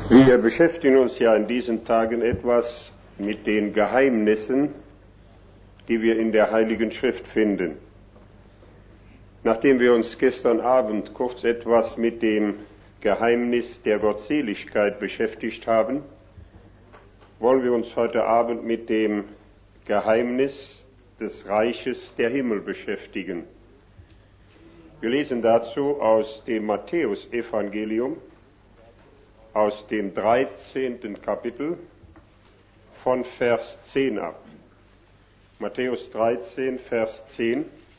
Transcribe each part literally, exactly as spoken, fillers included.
Wir beschäftigen uns ja in diesen Tagen etwas mit den Geheimnissen, die wir in der Heiligen Schrift finden. Nachdem wir uns gestern Abend kurz etwas mit dem Geheimnis der Gottseligkeit beschäftigt haben, wollen wir uns heute Abend mit dem Geheimnis des Reiches der Himmel beschäftigen. Wir lesen dazu aus dem Matthäusevangelium, aus dem dreizehnten Kapitel von Vers zehn ab. Matthäus dreizehn, Vers zehn.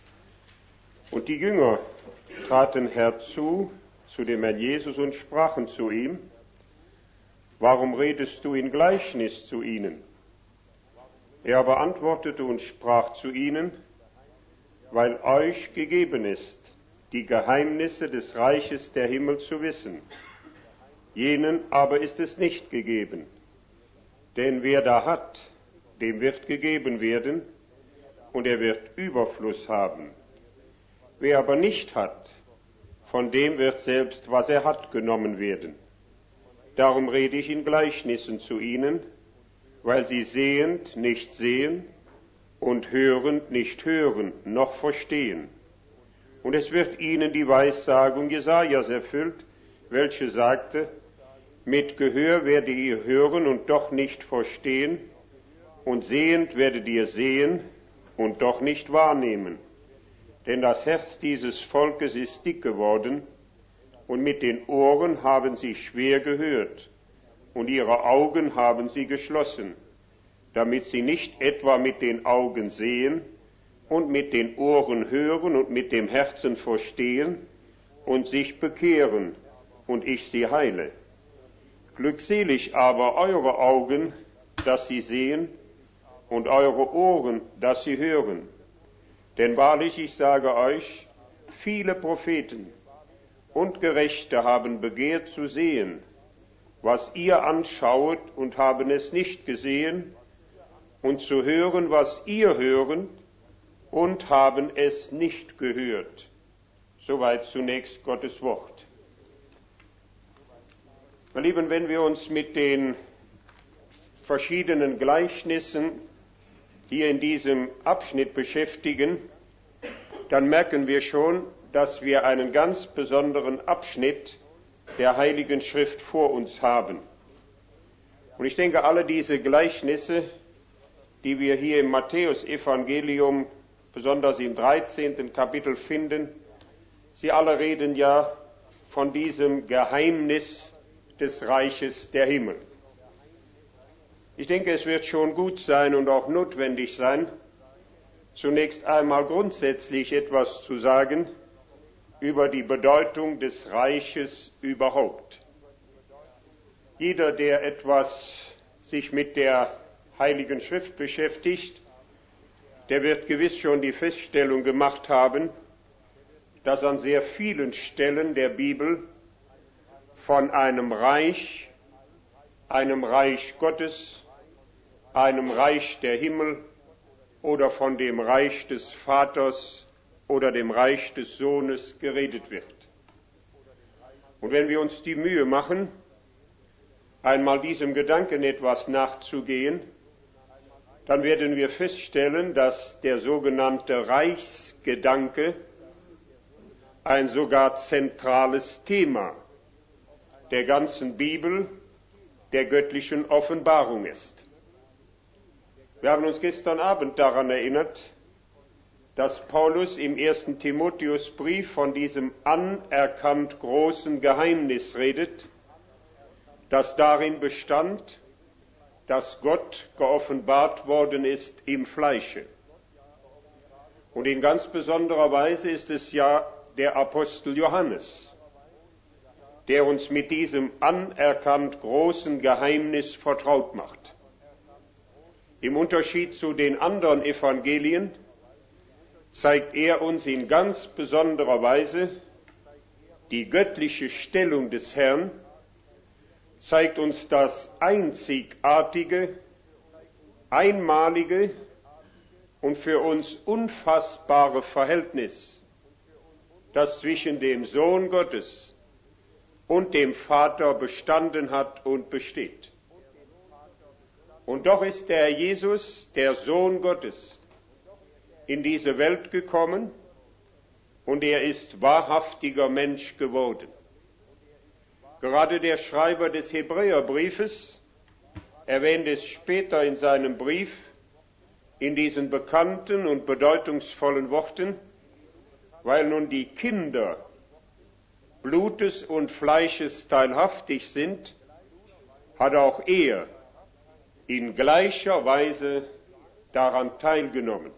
Und die Jünger traten herzu zu dem Herrn Jesus und sprachen zu ihm: Warum redest du in Gleichnis zu ihnen? Er aber antwortete und sprach zu ihnen: Weil euch gegeben ist, die Geheimnisse des Reiches der Himmel zu wissen. Jenen aber ist es nicht gegeben. Denn wer da hat, dem wird gegeben werden, und er wird Überfluss haben. Wer aber nicht hat, von dem wird selbst, was er hat, genommen werden. Darum rede ich in Gleichnissen zu ihnen, weil sie sehend nicht sehen und hörend nicht hören noch verstehen. Und es wird ihnen die Weissagung Jesajas erfüllt, welche sagte: Mit Gehör werdet ihr hören und doch nicht verstehen, und sehend werdet ihr sehen und doch nicht wahrnehmen. Denn das Herz dieses Volkes ist dick geworden, und mit den Ohren haben sie schwer gehört, und ihre Augen haben sie geschlossen, damit sie nicht etwa mit den Augen sehen und mit den Ohren hören und mit dem Herzen verstehen und sich bekehren, und ich sie heile. Glückselig aber eure Augen, dass sie sehen, und eure Ohren, dass sie hören. Denn wahrlich, ich sage euch, viele Propheten und Gerechte haben begehrt zu sehen, was ihr anschaut, und haben es nicht gesehen, und zu hören, was ihr hören, und haben es nicht gehört. Soweit zunächst Gottes Wort. Meine Lieben, wenn wir uns mit den verschiedenen Gleichnissen hier in diesem Abschnitt beschäftigen, dann merken wir schon, dass wir einen ganz besonderen Abschnitt der Heiligen Schrift vor uns haben. Und ich denke, alle diese Gleichnisse, die wir hier im Matthäusevangelium, besonders im dreizehnten Kapitel finden, sie alle reden ja von diesem Geheimnis des Reiches der Himmel. Ich denke, es wird schon gut sein und auch notwendig sein, zunächst einmal grundsätzlich etwas zu sagen über die Bedeutung des Reiches überhaupt. Jeder, der etwas sich mit der Heiligen Schrift beschäftigt, der wird gewiss schon die Feststellung gemacht haben, dass an sehr vielen Stellen der Bibel von einem Reich, einem Reich Gottes, einem Reich der Himmel oder von dem Reich des Vaters oder dem Reich des Sohnes geredet wird. Und wenn wir uns die Mühe machen, einmal diesem Gedanken etwas nachzugehen, dann werden wir feststellen, dass der sogenannte Reichsgedanke ein sogar zentrales Thema der ganzen Bibel, der göttlichen Offenbarung ist. Wir haben uns gestern Abend daran erinnert, dass Paulus im ersten Timotheusbrief von diesem anerkannt großen Geheimnis redet, das darin bestand, dass Gott geoffenbart worden ist im Fleische. Und in ganz besonderer Weise ist es ja der Apostel Johannes, der uns mit diesem anerkannt großen Geheimnis vertraut macht. Im Unterschied zu den anderen Evangelien zeigt er uns in ganz besonderer Weise die göttliche Stellung des Herrn, zeigt uns das einzigartige, einmalige und für uns unfassbare Verhältnis, das zwischen dem Sohn Gottes und dem Vater bestanden hat und besteht. Und doch ist der Herr Jesus, der Sohn Gottes, in diese Welt gekommen und er ist wahrhaftiger Mensch geworden. Gerade der Schreiber des Hebräerbriefes erwähnt es später in seinem Brief in diesen bekannten und bedeutungsvollen Worten, weil nun die Kinder Blutes und Fleisches teilhaftig sind, hat auch er in gleicher Weise daran teilgenommen.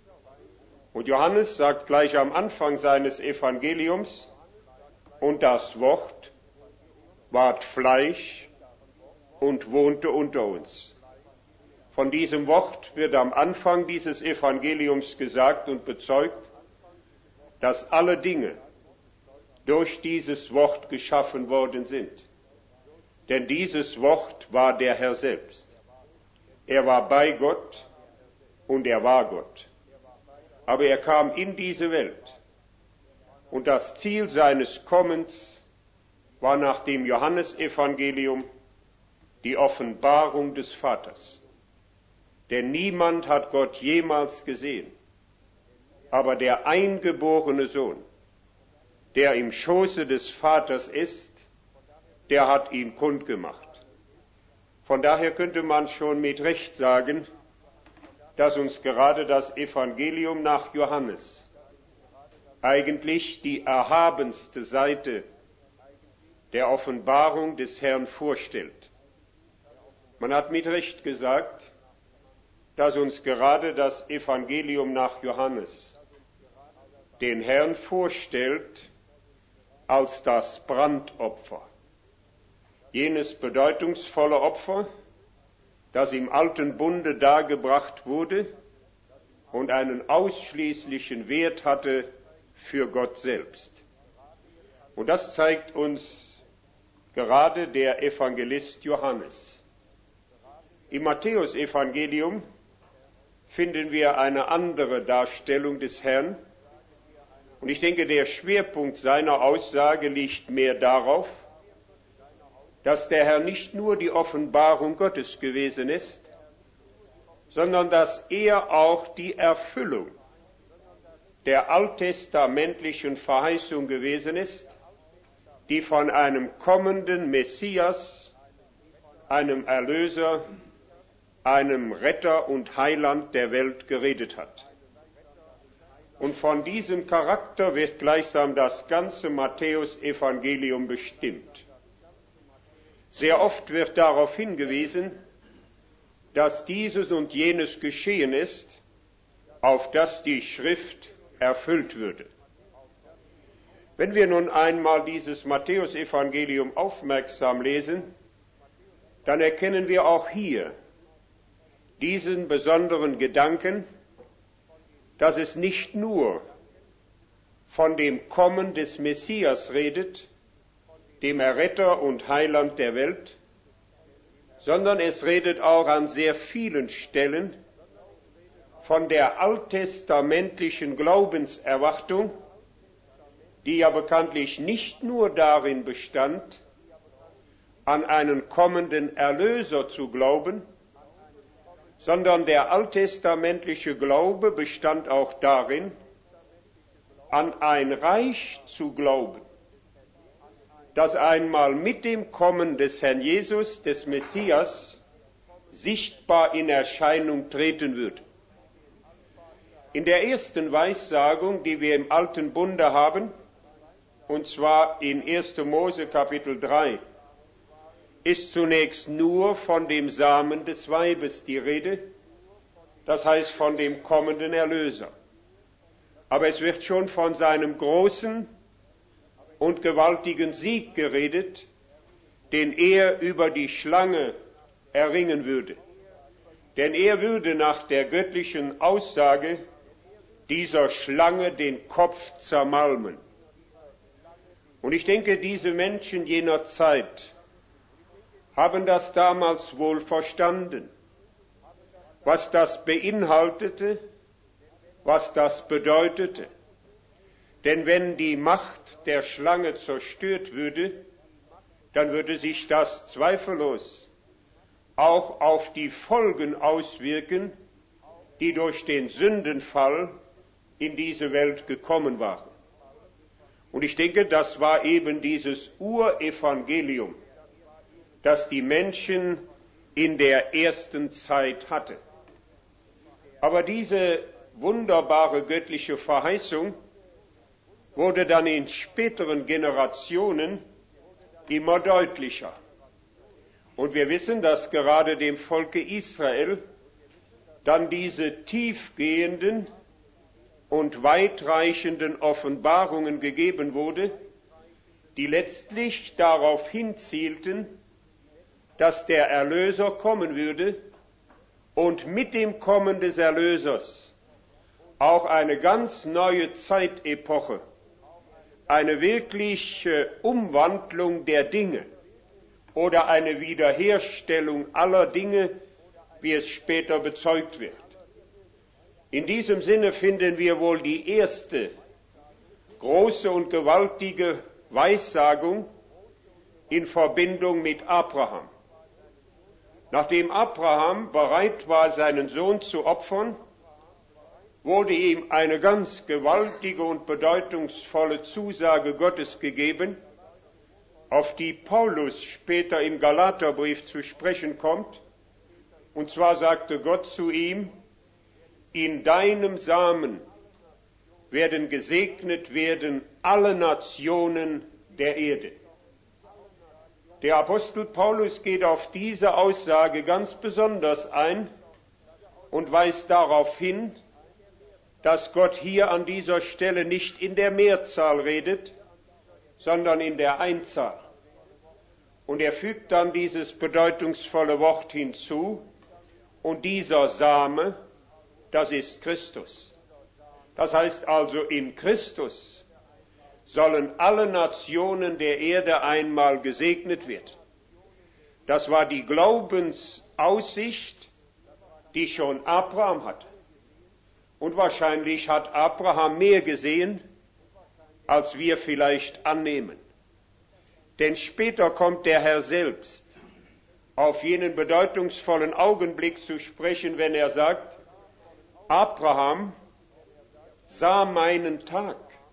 Und Johannes sagt gleich am Anfang seines Evangeliums, und das Wort ward Fleisch und wohnte unter uns. Von diesem Wort wird am Anfang dieses Evangeliums gesagt und bezeugt, dass alle Dinge durch dieses Wort geschaffen worden sind. Denn dieses Wort war der Herr selbst. Er war bei Gott und er war Gott. Aber er kam in diese Welt. Und das Ziel seines Kommens war nach dem Johannesevangelium die Offenbarung des Vaters. Denn niemand hat Gott jemals gesehen, aber der eingeborene Sohn, der im Schoße des Vaters ist, der hat ihn kundgemacht. Von daher könnte man schon mit Recht sagen, dass uns gerade das Evangelium nach Johannes eigentlich die erhabenste Seite der Offenbarung des Herrn vorstellt. Man hat mit Recht gesagt, dass uns gerade das Evangelium nach Johannes den Herrn vorstellt als das Brandopfer. Jenes bedeutungsvolle Opfer, das im alten Bunde dargebracht wurde und einen ausschließlichen Wert hatte für Gott selbst. Und das zeigt uns gerade der Evangelist Johannes. Im Matthäusevangelium finden wir eine andere Darstellung des Herrn. Und ich denke, der Schwerpunkt seiner Aussage liegt mehr darauf, dass der Herr nicht nur die Offenbarung Gottes gewesen ist, sondern dass er auch die Erfüllung der alttestamentlichen Verheißung gewesen ist, die von einem kommenden Messias, einem Erlöser, einem Retter und Heiland der Welt geredet hat. Und von diesem Charakter wird gleichsam das ganze Matthäus-Evangelium bestimmt. Sehr oft wird darauf hingewiesen, dass dieses und jenes geschehen ist, auf das die Schrift erfüllt würde. Wenn wir nun einmal dieses Matthäusevangelium aufmerksam lesen, dann erkennen wir auch hier diesen besonderen Gedanken, dass es nicht nur von dem Kommen des Messias redet, dem Erretter und Heiland der Welt, sondern es redet auch an sehr vielen Stellen von der alttestamentlichen Glaubenserwartung, die ja bekanntlich nicht nur darin bestand, an einen kommenden Erlöser zu glauben, sondern der alttestamentliche Glaube bestand auch darin, an ein Reich zu glauben, das einmal mit dem Kommen des Herrn Jesus, des Messias, sichtbar in Erscheinung treten würde. In der ersten Weissagung, die wir im Alten Bunde haben, und zwar in erster Mose Kapitel drei, ist zunächst nur von dem Samen des Weibes die Rede, das heißt von dem kommenden Erlöser. Aber es wird schon von seinem großen und gewaltigen Sieg geredet, den er über die Schlange erringen würde. Denn er würde nach der göttlichen Aussage dieser Schlange den Kopf zermalmen. Und ich denke, diese Menschen jener Zeit haben das damals wohl verstanden, was das beinhaltete, was das bedeutete. Denn wenn die Macht der Schlange zerstört würde, dann würde sich das zweifellos auch auf die Folgen auswirken, die durch den Sündenfall in diese Welt gekommen waren. Und ich denke, das war eben dieses Urevangelium, das die Menschen in der ersten Zeit hatten. Aber diese wunderbare göttliche Verheißung wurde dann in späteren Generationen immer deutlicher. Und wir wissen, dass gerade dem Volke Israel dann diese tiefgehenden und weitreichenden Offenbarungen gegeben wurde, die letztlich darauf hinzielten, dass der Erlöser kommen würde und mit dem Kommen des Erlösers auch eine ganz neue Zeitepoche, eine wirkliche Umwandlung der Dinge oder eine Wiederherstellung aller Dinge, wie es später bezeugt wird. In diesem Sinne finden wir wohl die erste große und gewaltige Weissagung in Verbindung mit Abraham. Nachdem Abraham bereit war, seinen Sohn zu opfern, wurde ihm eine ganz gewaltige und bedeutungsvolle Zusage Gottes gegeben, auf die Paulus später im Galaterbrief zu sprechen kommt. Und zwar sagte Gott zu ihm: In deinem Samen werden gesegnet werden alle Nationen der Erde. Der Apostel Paulus geht auf diese Aussage ganz besonders ein und weist darauf hin, dass Gott hier an dieser Stelle nicht in der Mehrzahl redet, sondern in der Einzahl. Und er fügt dann dieses bedeutungsvolle Wort hinzu: Und dieser Same, das ist Christus. Das heißt also, in Christus sollen alle Nationen der Erde einmal gesegnet werden. Das war die Glaubensaussicht, die schon Abraham hatte. Und wahrscheinlich hat Abraham mehr gesehen, als wir vielleicht annehmen. Denn später kommt der Herr selbst auf jenen bedeutungsvollen Augenblick zu sprechen, wenn er sagt: Abraham sah meinen Tag,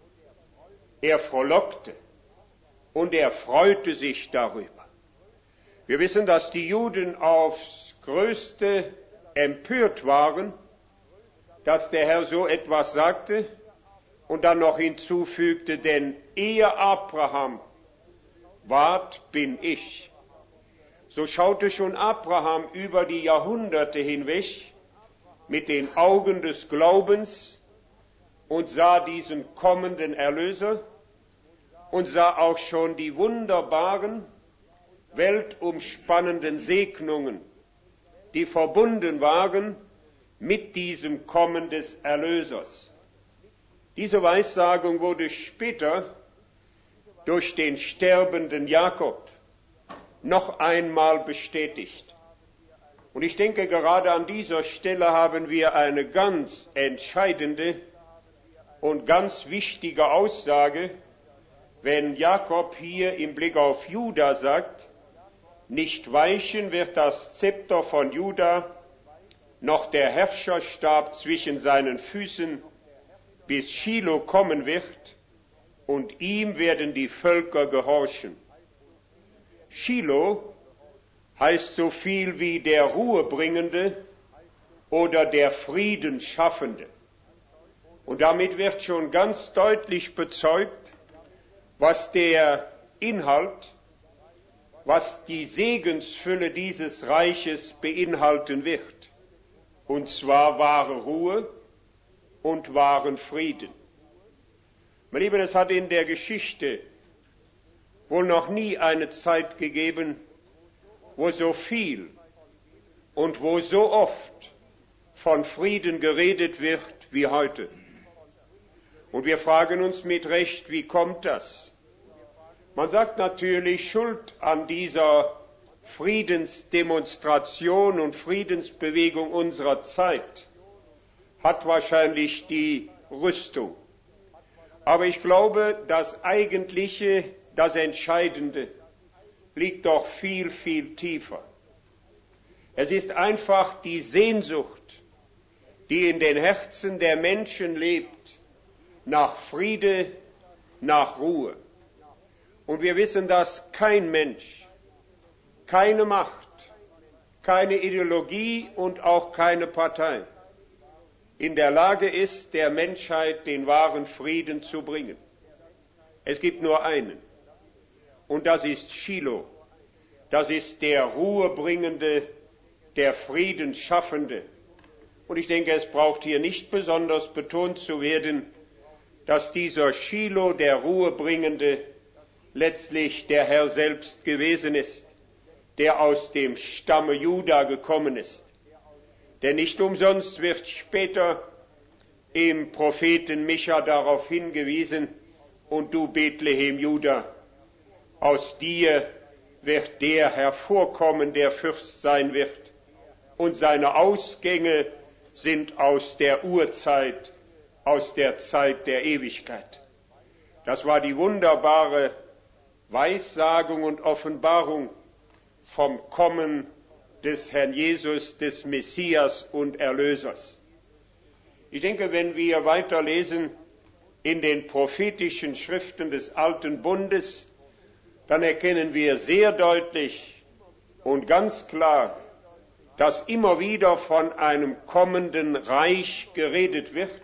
er frohlockte und er freute sich darüber. Wir wissen, dass die Juden aufs Größte empört waren, dass der Herr so etwas sagte und dann noch hinzufügte: Denn ehe Abraham ward, bin ich. So schaute schon Abraham über die Jahrhunderte hinweg mit den Augen des Glaubens und sah diesen kommenden Erlöser und sah auch schon die wunderbaren, weltumspannenden Segnungen, die verbunden waren mit diesem Kommen des Erlösers. Diese Weissagung wurde später durch den sterbenden Jakob noch einmal bestätigt. Und ich denke, gerade an dieser Stelle haben wir eine ganz entscheidende und ganz wichtige Aussage, wenn Jakob hier im Blick auf Juda sagt: Nicht weichen wird das Zepter von Juda, noch der Herrscherstab zwischen seinen Füßen, bis Schilo kommen wird, und ihm werden die Völker gehorchen. Schilo heißt so viel wie der Ruhebringende oder der Friedensschaffende. Und damit wird schon ganz deutlich bezeugt, was der Inhalt, was die Segensfülle dieses Reiches beinhalten wird. Und zwar wahre Ruhe und wahren Frieden. Meine Lieben, es hat in der Geschichte wohl noch nie eine Zeit gegeben, wo so viel und wo so oft von Frieden geredet wird wie heute. Und wir fragen uns mit Recht, wie kommt das? Man sagt natürlich, Schuld an dieser Friedensdemonstration und Friedensbewegung unserer Zeit hat wahrscheinlich die Rüstung. Aber ich glaube, das Eigentliche, das Entscheidende liegt doch viel, viel tiefer. Es ist einfach die Sehnsucht, die in den Herzen der Menschen lebt, nach Friede, nach Ruhe. Und wir wissen, dass kein Mensch, keine Macht, keine Ideologie und auch keine Partei in der Lage ist, der Menschheit den wahren Frieden zu bringen. Es gibt nur einen, und das ist Shiloh. Das ist der Ruhebringende, der Friedensschaffende. Und ich denke, es braucht hier nicht besonders betont zu werden, dass dieser Shiloh, der Ruhebringende, letztlich der Herr selbst gewesen ist, der aus dem Stamme Juda gekommen ist. Denn nicht umsonst wird später im Propheten Micha darauf hingewiesen, und du Bethlehem Juda, aus dir wird der hervorkommen, der Fürst sein wird, und seine Ausgänge sind aus der Urzeit, aus der Zeit der Ewigkeit. Das war die wunderbare Weissagung und Offenbarung vom Kommen des Herrn Jesus, des Messias und Erlösers. Ich denke, wenn wir weiterlesen in den prophetischen Schriften des Alten Bundes, dann erkennen wir sehr deutlich und ganz klar, dass immer wieder von einem kommenden Reich geredet wird,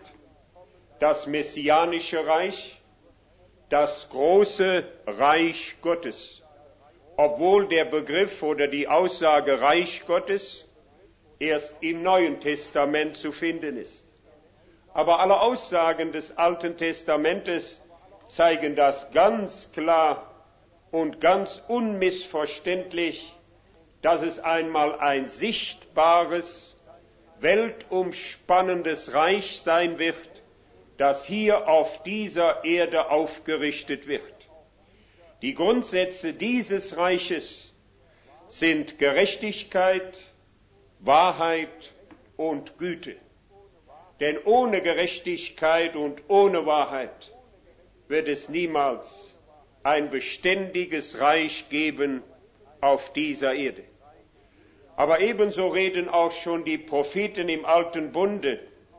das messianische Reich, das große Reich Gottes, obwohl der Begriff oder die Aussage Reich Gottes erst im Neuen Testament zu finden ist. Aber alle Aussagen des Alten Testamentes zeigen das ganz klar und ganz unmissverständlich, dass es einmal ein sichtbares, weltumspannendes Reich sein wird, das hier auf dieser Erde aufgerichtet wird. Die Grundsätze dieses Reiches sind Gerechtigkeit, Wahrheit und Güte. Denn ohne Gerechtigkeit und ohne Wahrheit wird es niemals ein beständiges Reich geben auf dieser Erde. Aber ebenso reden auch schon die Propheten im Alten Bunde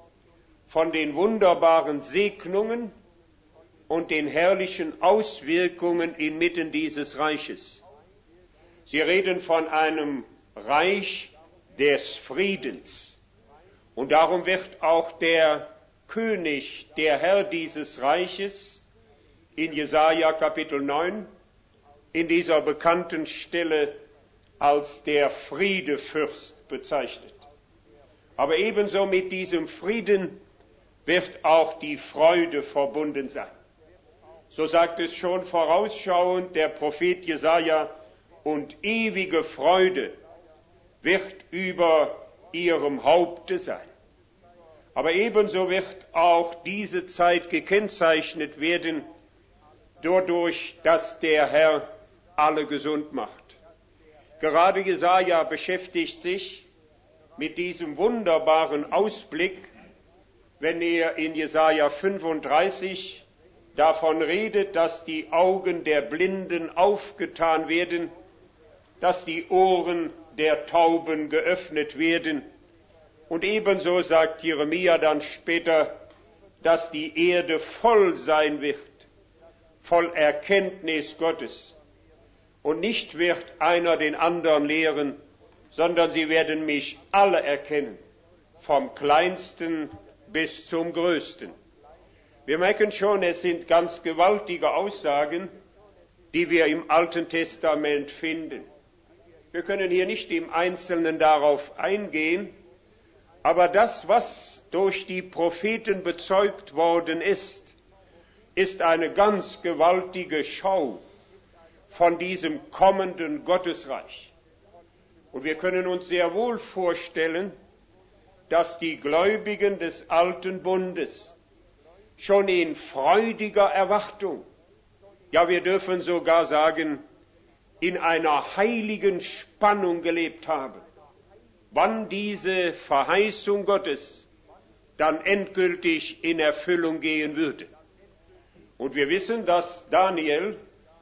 von den wunderbaren Segnungen und den herrlichen Auswirkungen inmitten dieses Reiches. Sie reden von einem Reich des Friedens. Und darum wird auch der König, der Herr dieses Reiches, in Jesaja Kapitel neun, in dieser bekannten Stelle als der Friedefürst bezeichnet. Aber ebenso mit diesem Frieden wird auch die Freude verbunden sein. So sagt es schon vorausschauend der Prophet Jesaja, und ewige Freude wird über ihrem Haupte sein. Aber ebenso wird auch diese Zeit gekennzeichnet werden, dadurch, dass der Herr alle gesund macht. Gerade Jesaja beschäftigt sich mit diesem wunderbaren Ausblick, wenn er in Jesaja fünfunddreißig davon redet, dass die Augen der Blinden aufgetan werden, dass die Ohren der Tauben geöffnet werden. Und ebenso sagt Jeremia dann später, dass die Erde voll sein wird, voll Erkenntnis Gottes. Und nicht wird einer den anderen lehren, sondern sie werden mich alle erkennen, vom Kleinsten bis zum Größten. Wir merken schon, es sind ganz gewaltige Aussagen, die wir im Alten Testament finden. Wir können hier nicht im Einzelnen darauf eingehen, aber das, was durch die Propheten bezeugt worden ist, ist eine ganz gewaltige Schau von diesem kommenden Gottesreich. Und wir können uns sehr wohl vorstellen, dass die Gläubigen des Alten Bundes schon in freudiger Erwartung, ja, wir dürfen sogar sagen, in einer heiligen Spannung gelebt haben, wann diese Verheißung Gottes dann endgültig in Erfüllung gehen würde. Und wir wissen, dass Daniel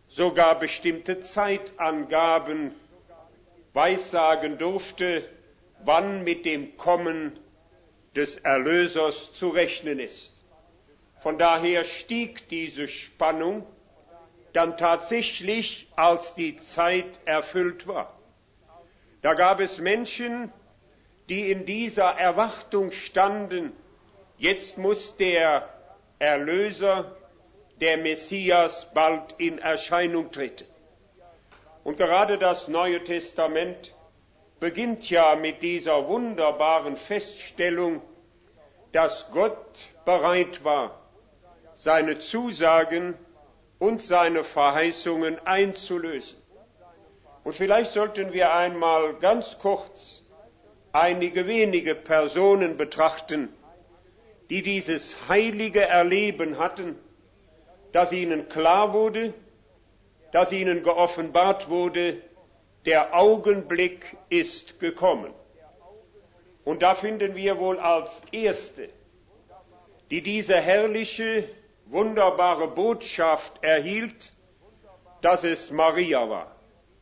sogar bestimmte Zeitangaben weissagen durfte, wann mit dem Kommen des Erlösers zu rechnen ist. Von daher stieg diese Spannung dann tatsächlich, als die Zeit erfüllt war. Da gab es Menschen, die in dieser Erwartung standen, jetzt muss der Erlöser, der Messias, bald in Erscheinung treten. Und gerade das Neue Testament beginnt ja mit dieser wunderbaren Feststellung, dass Gott bereit war, seine Zusagen und seine Verheißungen einzulösen. Und vielleicht sollten wir einmal ganz kurz einige wenige Personen betrachten, die dieses heilige Erleben hatten, dass ihnen klar wurde, dass ihnen geoffenbart wurde, der Augenblick ist gekommen. Und da finden wir wohl als Erste, die diese herrliche, wunderbare Botschaft erhielt, dass es Maria war.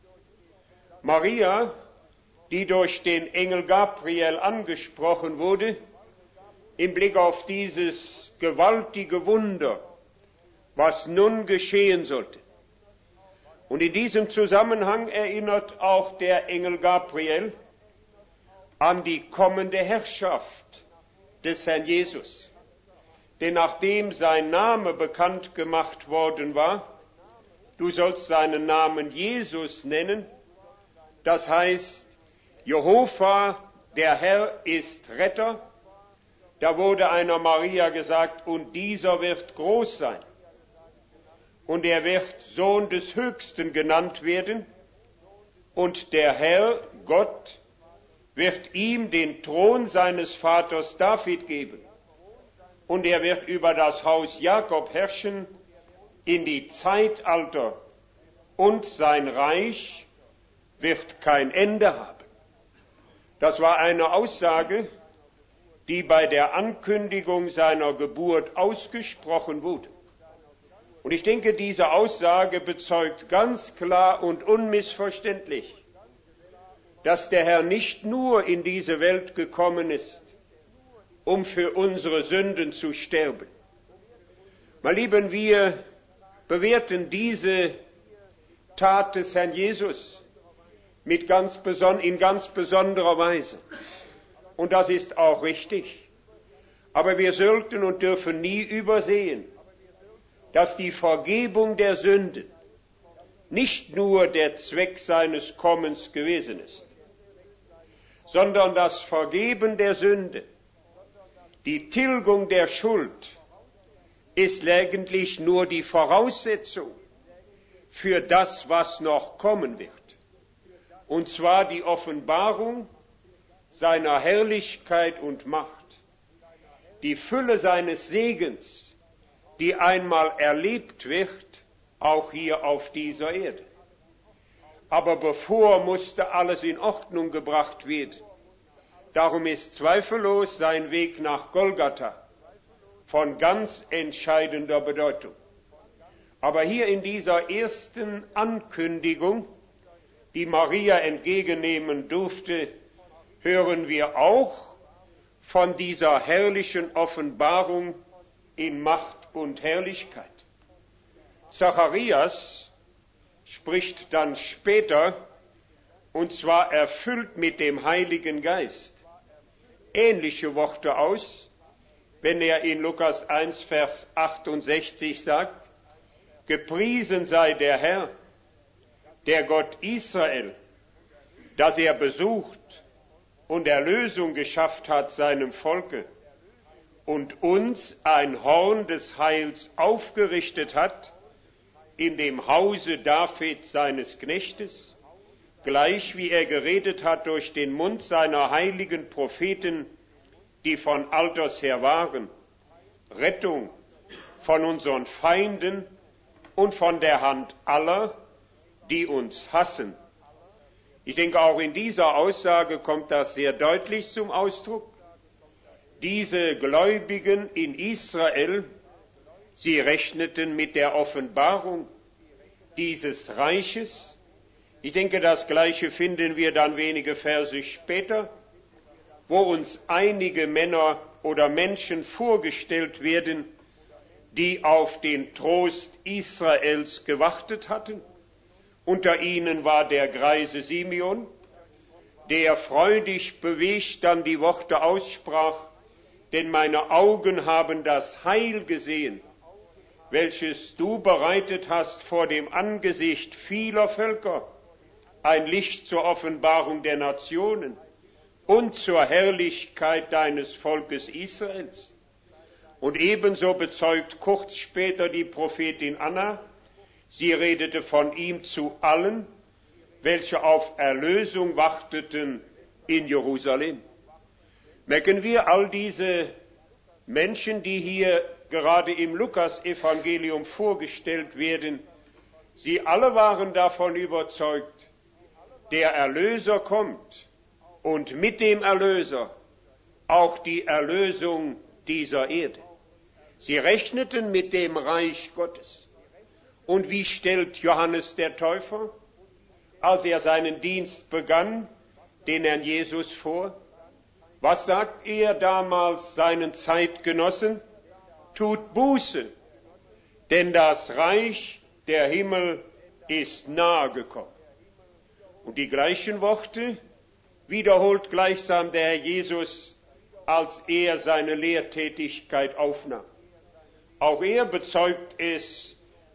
Maria, die durch den Engel Gabriel angesprochen wurde, im Blick auf dieses gewaltige Wunder, was nun geschehen sollte. Und in diesem Zusammenhang erinnert auch der Engel Gabriel an die kommende Herrschaft des Herrn Jesus. Denn nachdem sein Name bekannt gemacht worden war, du sollst seinen Namen Jesus nennen, das heißt, Jehova, der Herr, ist Retter. Da wurde einer Maria gesagt, und dieser wird groß sein. Und er wird Sohn des Höchsten genannt werden. Und der Herr, Gott, wird ihm den Thron seines Vaters David geben. Und er wird über das Haus Jakob herrschen in die Zeitalter. Und sein Reich wird kein Ende haben. Das war eine Aussage, die bei der Ankündigung seiner Geburt ausgesprochen wurde. Und ich denke, diese Aussage bezeugt ganz klar und unmissverständlich, dass der Herr nicht nur in diese Welt gekommen ist, um für unsere Sünden zu sterben. Meine Lieben, wir bewerten diese Tat des Herrn Jesus mit ganz beson- in ganz besonderer Weise. Und das ist auch richtig. Aber wir sollten und dürfen nie übersehen, dass die Vergebung der Sünden nicht nur der Zweck seines Kommens gewesen ist, sondern das Vergeben der Sünde, die Tilgung der Schuld, ist eigentlich nur die Voraussetzung für das, was noch kommen wird. Und zwar die Offenbarung seiner Herrlichkeit und Macht, die Fülle seines Segens, die einmal erlebt wird, auch hier auf dieser Erde. Aber bevor musste alles in Ordnung gebracht werden. Darum ist zweifellos sein Weg nach Golgatha von ganz entscheidender Bedeutung. Aber hier in dieser ersten Ankündigung, die Maria entgegennehmen durfte, hören wir auch von dieser herrlichen Offenbarung in Macht und Herrlichkeit. Zacharias spricht dann später, und zwar erfüllt mit dem Heiligen Geist, ähnliche Worte aus, wenn er in Lukas eins, Vers achtundsechzig sagt, gepriesen sei der Herr, der Gott Israel, dass er besucht und Erlösung geschafft hat seinem Volke und uns ein Horn des Heils aufgerichtet hat in dem Hause Davids seines Knechtes, gleich wie er geredet hat durch den Mund seiner heiligen Propheten, die von alters her waren, Rettung von unseren Feinden und von der Hand aller, die uns hassen. Ich denke, auch in dieser Aussage kommt das sehr deutlich zum Ausdruck. Diese Gläubigen in Israel, sie rechneten mit der Offenbarung, dieses Reiches. Ich denke, das Gleiche finden wir dann wenige Verse später, wo uns einige Männer oder Menschen vorgestellt werden, die auf den Trost Israels gewartet hatten. Unter ihnen war der greise Simeon, der freudig bewegt dann die Worte aussprach, denn meine Augen haben das Heil gesehen, welches du bereitet hast vor dem Angesicht vieler Völker, ein Licht zur Offenbarung der Nationen und zur Herrlichkeit deines Volkes Israels. Und ebenso bezeugt kurz später die Prophetin Anna, sie redete von ihm zu allen, welche auf Erlösung warteten in Jerusalem. Merken wir all diese Menschen, die hier gerade im Lukas-Evangelium vorgestellt werden, sie alle waren davon überzeugt, der Erlöser kommt und mit dem Erlöser auch die Erlösung dieser Erde. Sie rechneten mit dem Reich Gottes. Und wie stellt Johannes der Täufer, als er seinen Dienst begann, den Herrn Jesus vor? Was sagt er damals seinen Zeitgenossen? Tut Buße, denn das Reich der Himmel ist nahe gekommen. Und die gleichen Worte wiederholt gleichsam der Herr Jesus, als er seine Lehrtätigkeit aufnahm. Auch er bezeugt es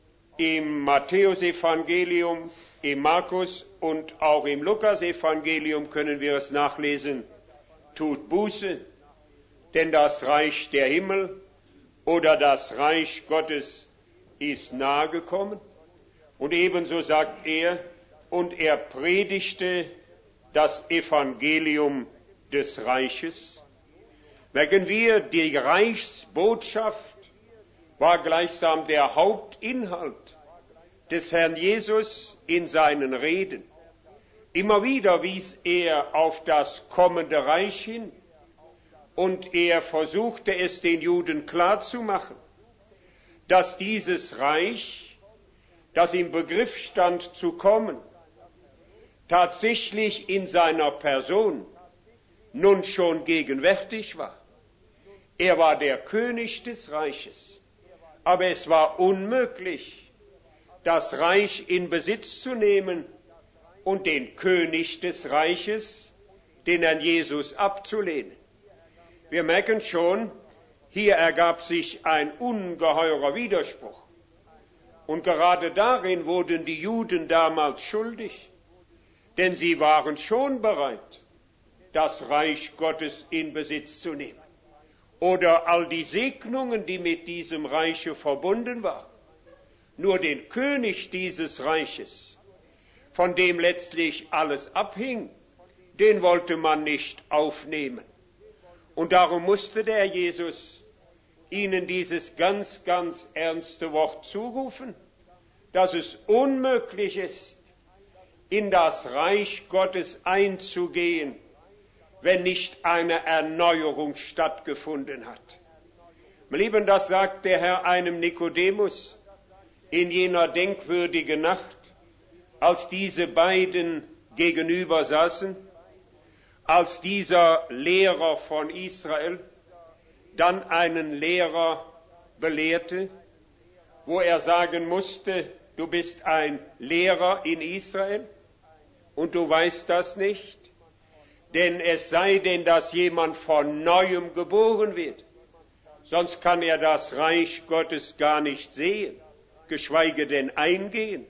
im Matthäusevangelium, im Markus und auch im Lukasevangelium können wir es nachlesen. Tut Buße, denn das Reich der Himmel oder das Reich Gottes ist nahe gekommen. Und ebenso sagt er, und er predigte das Evangelium des Reiches. Merken wir, die Reichsbotschaft war gleichsam der Hauptinhalt des Herrn Jesus in seinen Reden. Immer wieder wies er auf das kommende Reich hin und er versuchte es den Juden klarzumachen, dass dieses Reich, das im Begriff stand zu kommen, tatsächlich in seiner Person nun schon gegenwärtig war. Er war der König des Reiches. Aber es war unmöglich, das Reich in Besitz zu nehmen und den König des Reiches, den Herrn Jesus, abzulehnen. Wir merken schon, hier ergab sich ein ungeheurer Widerspruch. Und gerade darin wurden die Juden damals schuldig, denn sie waren schon bereit, das Reich Gottes in Besitz zu nehmen. Oder all die Segnungen, die mit diesem Reiche verbunden waren. Nur den König dieses Reiches, von dem letztlich alles abhing, den wollte man nicht aufnehmen. Und darum musste der Jesus ihnen dieses ganz, ganz ernste Wort zurufen, dass es unmöglich ist, in das Reich Gottes einzugehen, wenn nicht eine Erneuerung stattgefunden hat. Meine Lieben, das sagt der Herr einem Nikodemus in jener denkwürdigen Nacht, als diese beiden gegenüber saßen, als dieser Lehrer von Israel dann einen Lehrer belehrte, wo er sagen musste, du bist ein Lehrer in Israel und du weißt das nicht. Denn es sei denn, dass jemand von Neuem geboren wird, sonst kann er das Reich Gottes gar nicht sehen, geschweige denn eingehen.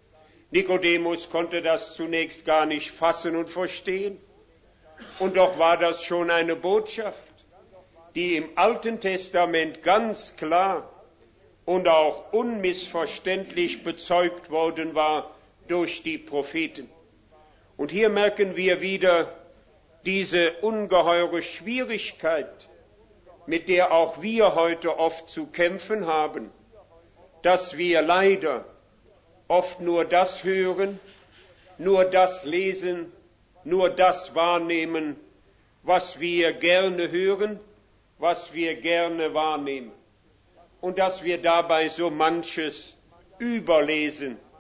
Nikodemus konnte das zunächst gar nicht fassen und verstehen. Und doch war das schon eine Botschaft, die im Alten Testament ganz klar und auch unmissverständlich bezeugt worden war durch die Propheten. Und hier merken wir wieder diese ungeheure Schwierigkeit, mit der auch wir heute oft zu kämpfen haben, dass wir leider oft nur das hören, nur das lesen, nur das wahrnehmen, was wir gerne hören, was wir gerne wahrnehmen. Und dass wir dabei so manches überlesen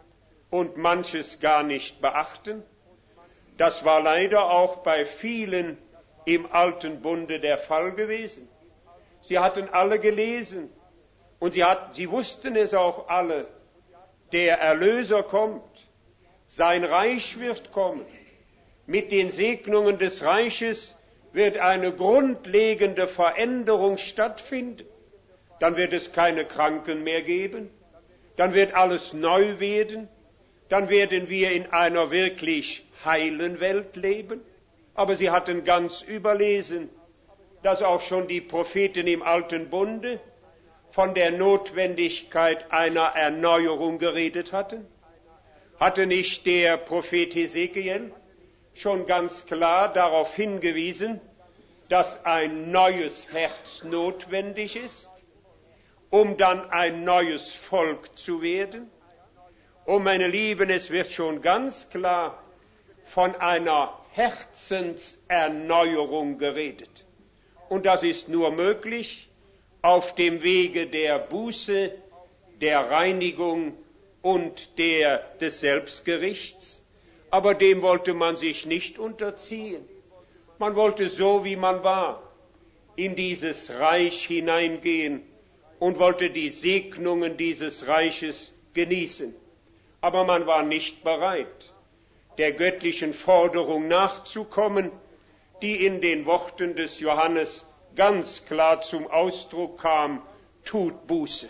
und manches gar nicht beachten. Das war leider auch bei vielen im alten Bunde der Fall gewesen. Sie hatten alle gelesen und sie, hat, sie wussten es auch alle. Der Erlöser kommt, sein Reich wird kommen. Mit den Segnungen des Reiches wird eine grundlegende Veränderung stattfinden. Dann wird es keine Kranken mehr geben, dann wird alles neu werden, dann werden wir in einer wirklich heilen Welt leben. Aber sie hatten ganz überlesen, dass auch schon die Propheten im Alten Bunde von der Notwendigkeit einer Erneuerung geredet hatten. Hatte nicht der Prophet Hesekiel schon ganz klar darauf hingewiesen, dass ein neues Herz notwendig ist, um dann ein neues Volk zu werden? Oh, meine Lieben, es wird schon ganz klar von einer Herzenserneuerung geredet. Und das ist nur möglich auf dem Wege der Buße, der Reinigung und der, des Selbstgerichts. Aber dem wollte man sich nicht unterziehen. Man wollte so, wie man war, in dieses Reich hineingehen und wollte die Segnungen dieses Reiches genießen. Aber man war nicht bereit, der göttlichen Forderung nachzukommen, die in den Worten des Johannes ganz klar zum Ausdruck kam: Tut Buße,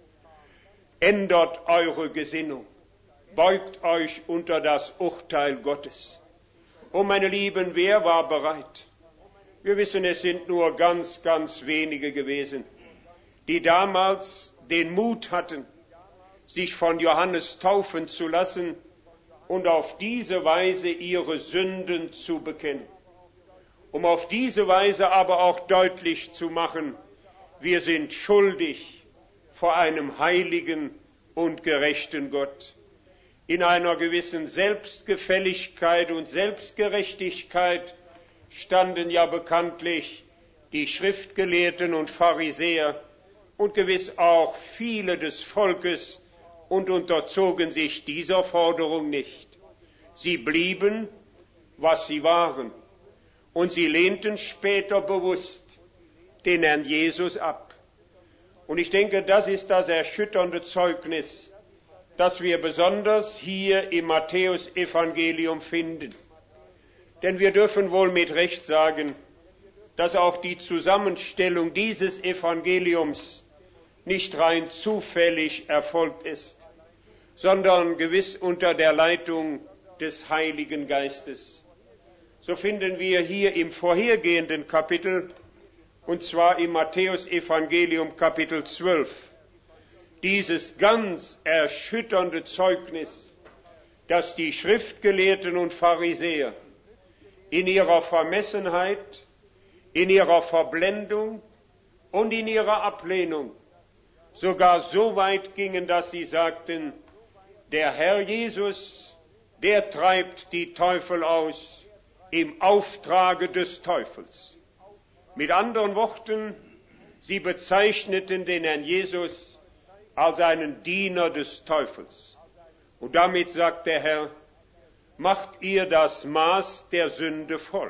ändert eure Gesinnung, beugt euch unter das Urteil Gottes. Oh, meine Lieben, wer war bereit? Wir wissen, es sind nur ganz, ganz wenige gewesen, die damals den Mut hatten, sich von Johannes taufen zu lassen und auf diese Weise ihre Sünden zu bekennen, um auf diese Weise aber auch deutlich zu machen, wir sind schuldig vor einem heiligen und gerechten Gott. In einer gewissen Selbstgefälligkeit und Selbstgerechtigkeit standen ja bekanntlich die Schriftgelehrten und Pharisäer und gewiss auch viele des Volkes und unterzogen sich dieser Forderung nicht. Sie blieben, was sie waren, und sie lehnten später bewusst den Herrn Jesus ab. Und ich denke, das ist das erschütternde Zeugnis, das wir besonders hier im Matthäus-Evangelium finden. Denn wir dürfen wohl mit Recht sagen, dass auch die Zusammenstellung dieses Evangeliums nicht rein zufällig erfolgt ist, sondern gewiss unter der Leitung des Heiligen Geistes. So finden wir hier im vorhergehenden Kapitel, und zwar im Matthäus-Evangelium Kapitel zwölf, dieses ganz erschütternde Zeugnis, dass die Schriftgelehrten und Pharisäer in ihrer Vermessenheit, in ihrer Verblendung und in ihrer Ablehnung sogar so weit gingen, dass sie sagten, der Herr Jesus, der treibt die Teufel aus im Auftrage des Teufels. Mit anderen Worten, sie bezeichneten den Herrn Jesus als einen Diener des Teufels. Und damit sagt der Herr, macht ihr das Maß der Sünde voll.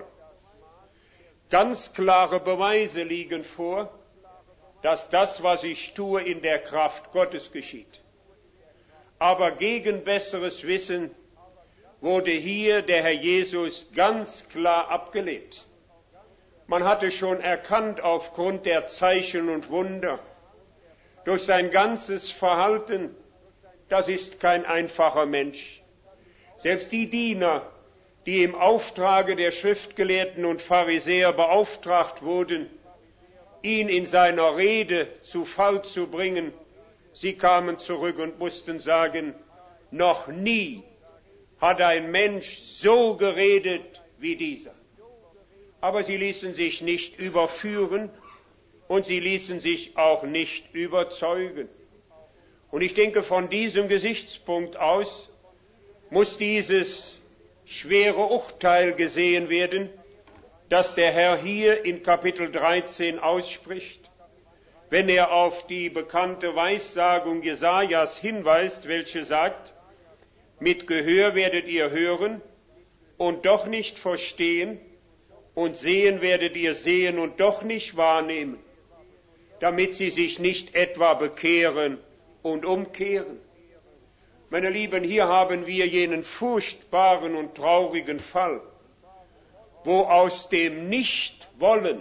Ganz klare Beweise liegen vor, dass das, was ich tue, in der Kraft Gottes geschieht. Aber gegen besseres Wissen wurde hier der Herr Jesus ganz klar abgelehnt. Man hatte schon erkannt aufgrund der Zeichen und Wunder, durch sein ganzes Verhalten, das ist kein einfacher Mensch. Selbst die Diener, die im Auftrage der Schriftgelehrten und Pharisäer beauftragt wurden, ihn in seiner Rede zu Fall zu bringen, sie kamen zurück und mussten sagen, noch nie hat ein Mensch so geredet wie dieser. Aber sie ließen sich nicht überführen und sie ließen sich auch nicht überzeugen. Und ich denke, von diesem Gesichtspunkt aus muss dieses schwere Urteil gesehen werden, das der Herr hier in Kapitel dreizehn ausspricht, wenn er auf die bekannte Weissagung Jesajas hinweist, welche sagt, Mit Gehör werdet ihr hören und doch nicht verstehen, und sehen werdet ihr sehen und doch nicht wahrnehmen, damit sie sich nicht etwa bekehren und umkehren. Meine Lieben, hier haben wir jenen furchtbaren und traurigen Fall, wo aus dem Nichtwollen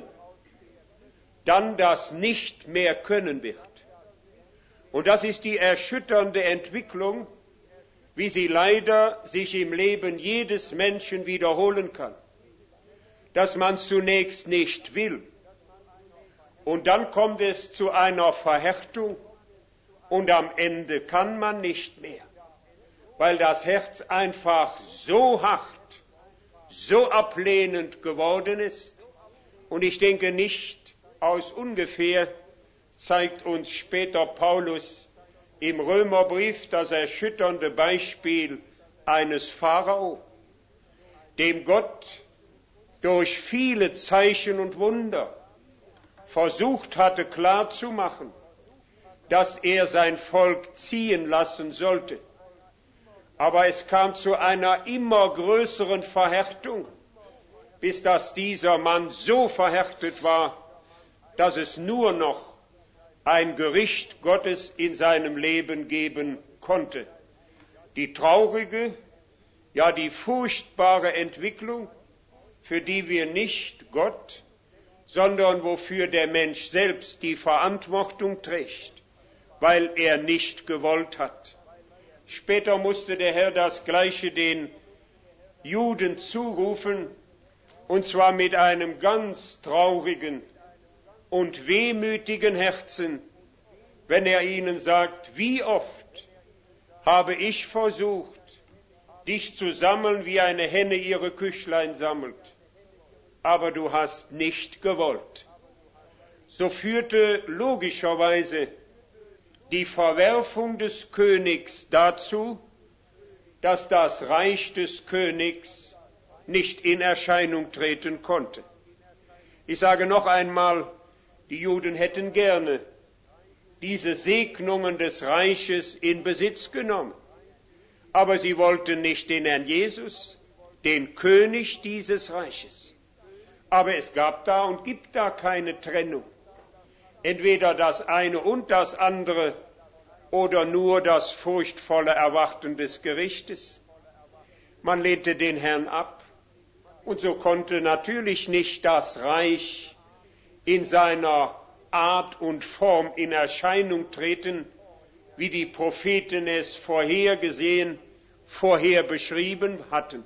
dann das Nicht mehr können wird. Und das ist die erschütternde Entwicklung, wie sie leider sich im Leben jedes Menschen wiederholen kann. Dass man zunächst nicht will. Und dann kommt es zu einer Verhärtung und am Ende kann man nicht mehr, weil das Herz einfach so hart, so ablehnend geworden ist. Und ich denke, nicht aus ungefähr zeigt uns später Paulus im Römerbrief das erschütternde Beispiel eines Pharao, dem Gott durch viele Zeichen und Wunder versucht hatte klarzumachen, dass er sein Volk ziehen lassen sollte. Aber es kam zu einer immer größeren Verhärtung, bis dass dieser Mann so verhärtet war, dass es nur noch ein Gericht Gottes in seinem Leben geben konnte. Die traurige, ja die furchtbare Entwicklung, für die wir nicht Gott, sondern wofür der Mensch selbst die Verantwortung trägt, weil er nicht gewollt hat. Später musste der Herr das Gleiche den Juden zurufen, und zwar mit einem ganz traurigen und wehmütigen Herzen, wenn er ihnen sagt, wie oft habe ich versucht, dich zu sammeln, wie eine Henne ihre Küchlein sammelt, aber du hast nicht gewollt. So führte logischerweise die Verwerfung des Königs dazu, dass das Reich des Königs nicht in Erscheinung treten konnte. Ich sage noch einmal, die Juden hätten gerne diese Segnungen des Reiches in Besitz genommen. Aber sie wollten nicht den Herrn Jesus, den König dieses Reiches. Aber es gab da und gibt da keine Trennung. Entweder das eine und das andere oder nur das furchtvolle Erwarten des Gerichtes. Man lehnte den Herrn ab und so konnte natürlich nicht das Reich in seiner Art und Form in Erscheinung treten, wie die Propheten es vorhergesehen, vorher beschrieben hatten.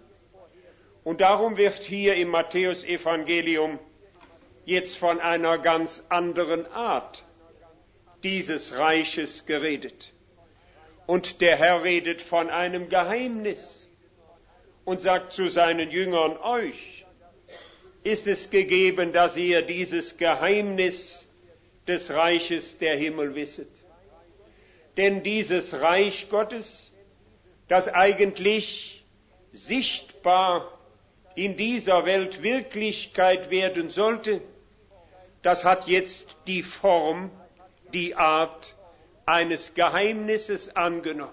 Und darum wird hier im Matthäusevangelium jetzt von einer ganz anderen Art dieses Reiches geredet. Und der Herr redet von einem Geheimnis und sagt zu seinen Jüngern, euch ist es gegeben, dass ihr dieses Geheimnis des Reiches der Himmel wisset. Denn dieses Reich Gottes, das eigentlich sichtbar in dieser Welt Wirklichkeit werden sollte, das hat jetzt die Form, die Art eines Geheimnisses angenommen.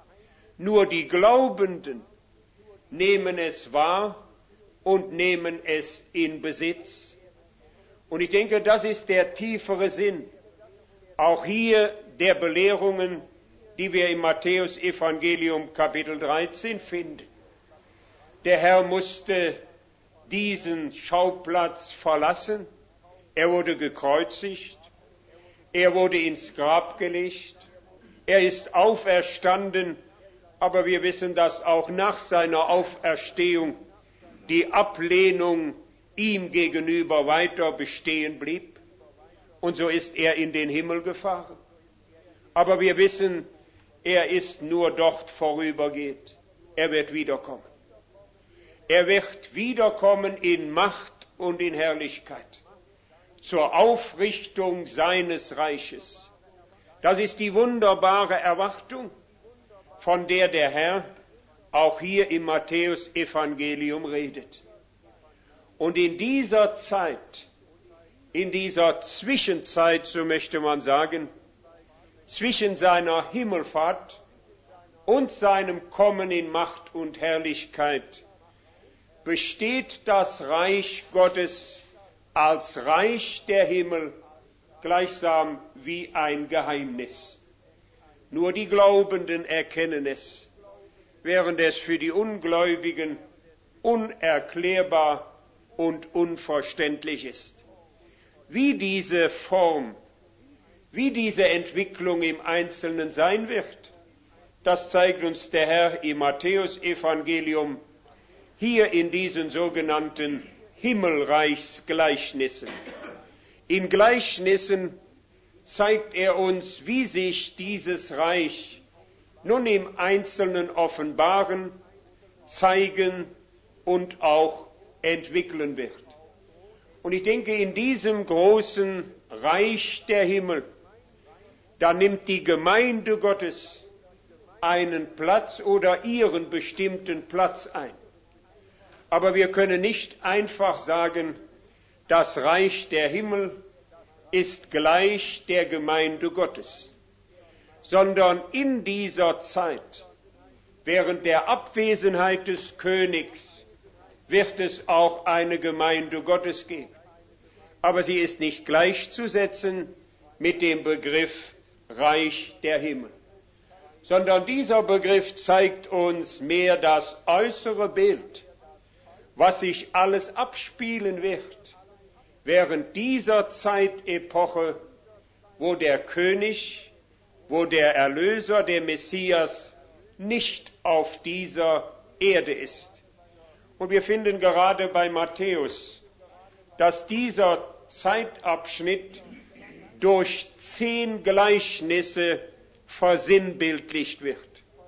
Nur die Glaubenden nehmen es wahr und nehmen es in Besitz. Und ich denke, das ist der tiefere Sinn, auch hier der Belehrungen, die wir im Matthäusevangelium Kapitel dreizehn finden. Der Herr musste diesen Schauplatz verlassen. Er wurde gekreuzigt. Er wurde ins Grab gelegt. Er ist auferstanden. Aber wir wissen, dass auch nach seiner Auferstehung die Ablehnung ihm gegenüber weiter bestehen blieb. Und so ist er in den Himmel gefahren. Aber wir wissen, er ist nur dort vorübergehend. Er wird wiederkommen. Er wird wiederkommen in Macht und in Herrlichkeit zur Aufrichtung seines Reiches. Das ist die wunderbare Erwartung, von der der Herr auch hier im Matthäusevangelium redet. Und in dieser Zeit, in dieser Zwischenzeit, so möchte man sagen, zwischen seiner Himmelfahrt und seinem Kommen in Macht und Herrlichkeit besteht das Reich Gottes als Reich der Himmel gleichsam wie ein Geheimnis. Nur die Glaubenden erkennen es, während es für die Ungläubigen unerklärbar und unverständlich ist. Wie diese Form, wie diese Entwicklung im Einzelnen sein wird, das zeigt uns der Herr im Matthäusevangelium hier in diesen sogenannten Himmelreichsgleichnissen. In Gleichnissen zeigt er uns, wie sich dieses Reich nun im Einzelnen offenbaren, zeigen und auch entwickeln wird. Und ich denke, in diesem großen Reich der Himmel, da nimmt die Gemeinde Gottes einen Platz oder ihren bestimmten Platz ein. Aber wir können nicht einfach sagen, das Reich der Himmel ist gleich der Gemeinde Gottes, sondern in dieser Zeit, während der Abwesenheit des Königs, wird es auch eine Gemeinde Gottes geben. Aber sie ist nicht gleichzusetzen mit dem Begriff Reich der Himmel, sondern dieser Begriff zeigt uns mehr das äußere Bild, was sich alles abspielen wird während dieser Zeitepoche, wo der König, wo der Erlöser, der Messias nicht auf dieser Erde ist. Und wir finden gerade bei Matthäus, dass dieser Zeitabschnitt durch zehn Gleichnisse versinnbildlicht wird.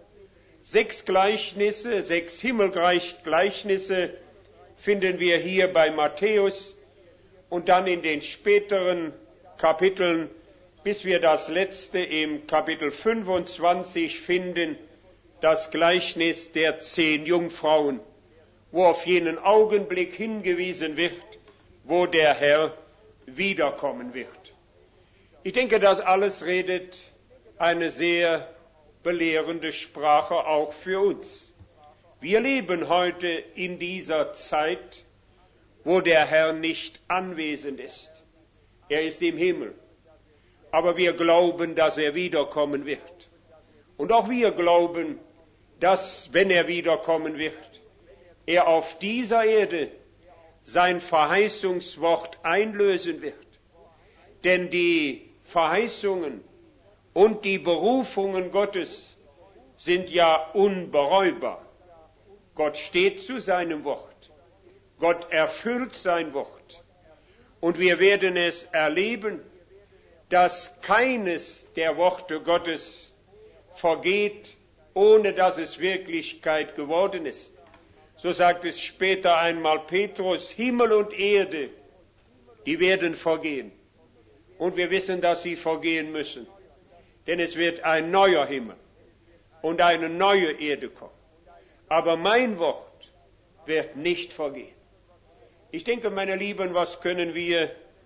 Sechs Gleichnisse, sechs Himmelgleichnisse finden wir hier bei Matthäus und dann in den späteren Kapiteln, bis wir das letzte im Kapitel fünfundzwanzig finden, das Gleichnis der zehn Jungfrauen, wo auf jenen Augenblick hingewiesen wird, wo der Herr wiederkommen wird. Ich denke, das alles redet eine sehr belehrende Sprache auch für uns. Wir leben heute in dieser Zeit, wo der Herr nicht anwesend ist. Er ist im Himmel. Aber wir glauben, dass er wiederkommen wird. Und auch wir glauben, dass, wenn er wiederkommen wird, er auf dieser Erde sein Verheißungswort einlösen wird. Denn die Verheißungen und die Berufungen Gottes sind ja unbereubar. Gott steht zu seinem Wort. Gott erfüllt sein Wort. Und wir werden es erleben, dass keines der Worte Gottes vergeht, ohne dass es Wirklichkeit geworden ist. So sagt es später einmal Petrus, Himmel und Erde, die werden vergehen. Und wir wissen, dass sie vergehen müssen. Denn es wird ein neuer Himmel und eine neue Erde kommen. Aber mein Wort wird nicht vergehen. Ich denke, meine Lieben, was können wir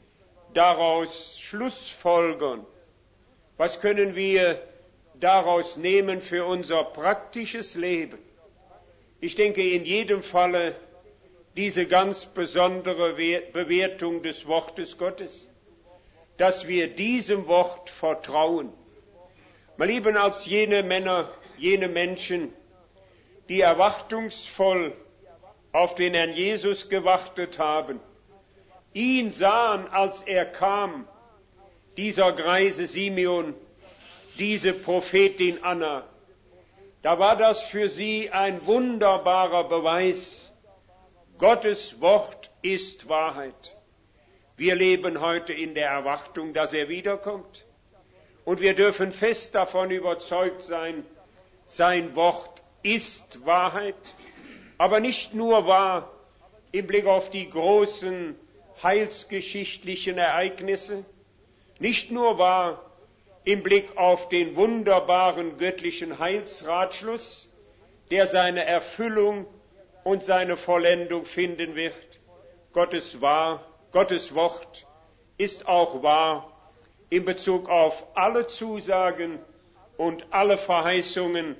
daraus schlussfolgern? Was können wir daraus nehmen für unser praktisches Leben? Ich denke, in jedem Falle diese ganz besondere Bewertung des Wortes Gottes, dass wir diesem Wort vertrauen. Meine Lieben, als jene Männer, jene Menschen, die erwartungsvoll auf den Herrn Jesus gewartet haben, ihn sahen, als er kam, dieser greise Simeon, diese Prophetin Anna, da war das für sie ein wunderbarer Beweis. Gottes Wort ist Wahrheit. Wir leben heute in der Erwartung, dass er wiederkommt. Und wir dürfen fest davon überzeugt sein, sein Wort ist Wahrheit, aber nicht nur wahr im Blick auf die großen heilsgeschichtlichen Ereignisse, nicht nur wahr im Blick auf den wunderbaren göttlichen Heilsratschluss, der seine Erfüllung und seine Vollendung finden wird. Gottes wahr, Gottes Wort ist auch wahr in Bezug auf alle Zusagen und alle Verheißungen,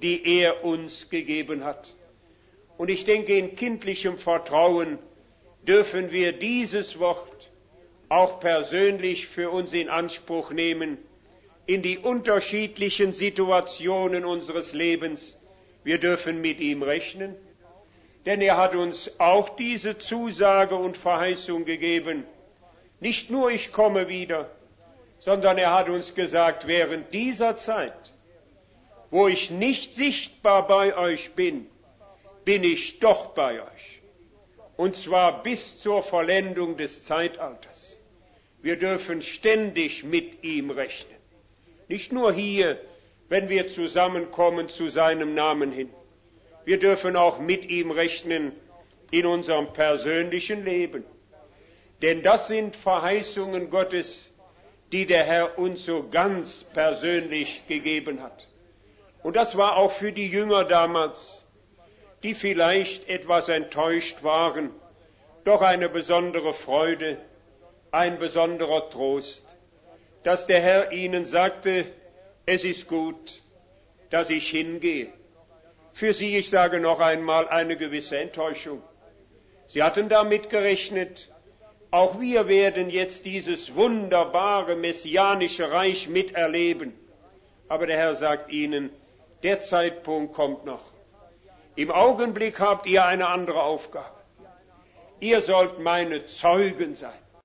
die er uns gegeben hat. Und ich denke, in kindlichem Vertrauen dürfen wir dieses Wort auch persönlich für uns in Anspruch nehmen, in die unterschiedlichen Situationen unseres Lebens. Wir dürfen mit ihm rechnen, denn er hat uns auch diese Zusage und Verheißung gegeben. Nicht nur ich komme wieder, sondern er hat uns gesagt, während dieser Zeit, wo ich nicht sichtbar bei euch bin, bin ich doch bei euch. Und zwar bis zur Vollendung des Zeitalters. Wir dürfen ständig mit ihm rechnen. Nicht nur hier, wenn wir zusammenkommen zu seinem Namen hin. Wir dürfen auch mit ihm rechnen in unserem persönlichen Leben. Denn das sind Verheißungen Gottes, die der Herr uns so ganz persönlich gegeben hat. Und das war auch für die Jünger damals, die vielleicht etwas enttäuscht waren, doch eine besondere Freude, ein besonderer Trost, dass der Herr ihnen sagte, es ist gut, dass ich hingehe. Für sie, ich sage noch einmal, eine gewisse Enttäuschung. Sie hatten damit gerechnet, auch wir werden jetzt dieses wunderbare messianische Reich miterleben. Aber der Herr sagt ihnen, der Zeitpunkt kommt noch. Im Augenblick habt ihr eine andere Aufgabe. Ihr sollt meine Zeugen sein.